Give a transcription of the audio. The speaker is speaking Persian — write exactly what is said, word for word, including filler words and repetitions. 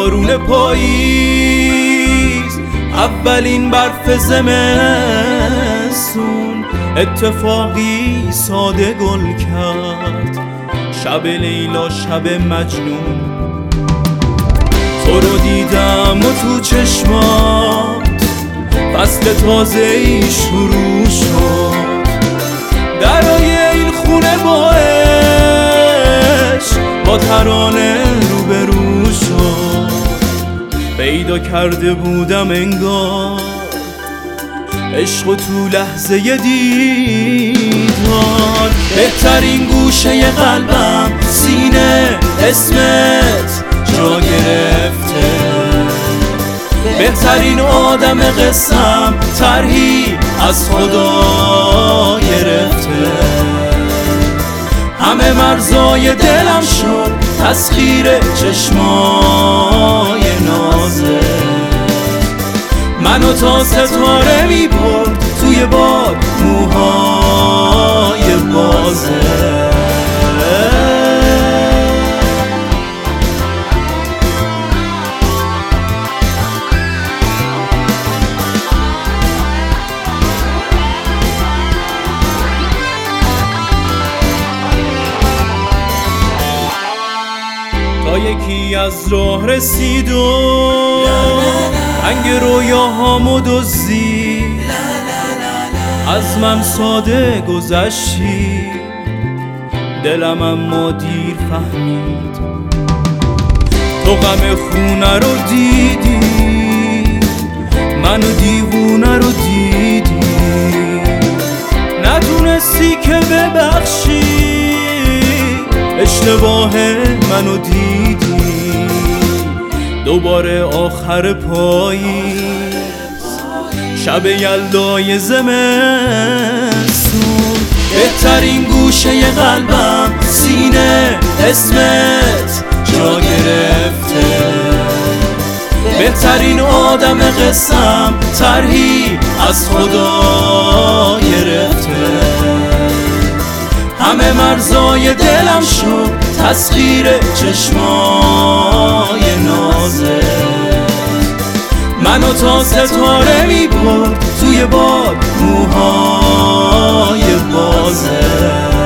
بارون پاییز، اولین برف زمستون، اتفاقی ساده گل کرد شب لیلا شب مجنون. تو رو دیدم و تو چشمات فصل تازه‌ای شروع شد، درای این خونه با عشق با ترانه روبرو شد. پیدا کرده بودم انگار عشق و تو لحظه دیدار، بهترین گوشه قلبم سینه اسمت جا گرفته، بهترین آدم قسم طرحی از خدا گرفته. همه مرزای دلم شد تسخیر چشمای نازه، منو تا ستاره می برد توی باد موهای بازه. تا یکی از راه رسید و رنگ رویاهامو دزدید، از من ساده گذشتی دلم اما دیر فهمید. تو غم خونه رو دیدی منو دیوونه رو دیدی، نتونستی که ببخشی اشتباه منو دیدی. دوباره آخر پاییز شب یلدای زمستون، بهترین گوشه قلبم سینه اسمت جا گرفته، بهترین آدم قسم طرحی از خدا گرفته. همه مرزای دلم شد تسخیر چشمای نازه، منو تا ستاره می برد توی باد موهای بازه.